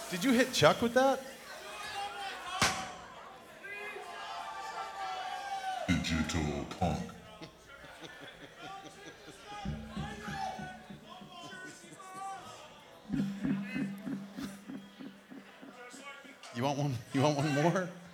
Did you hit Chuck with that? Digital punk. You want one? You want one more?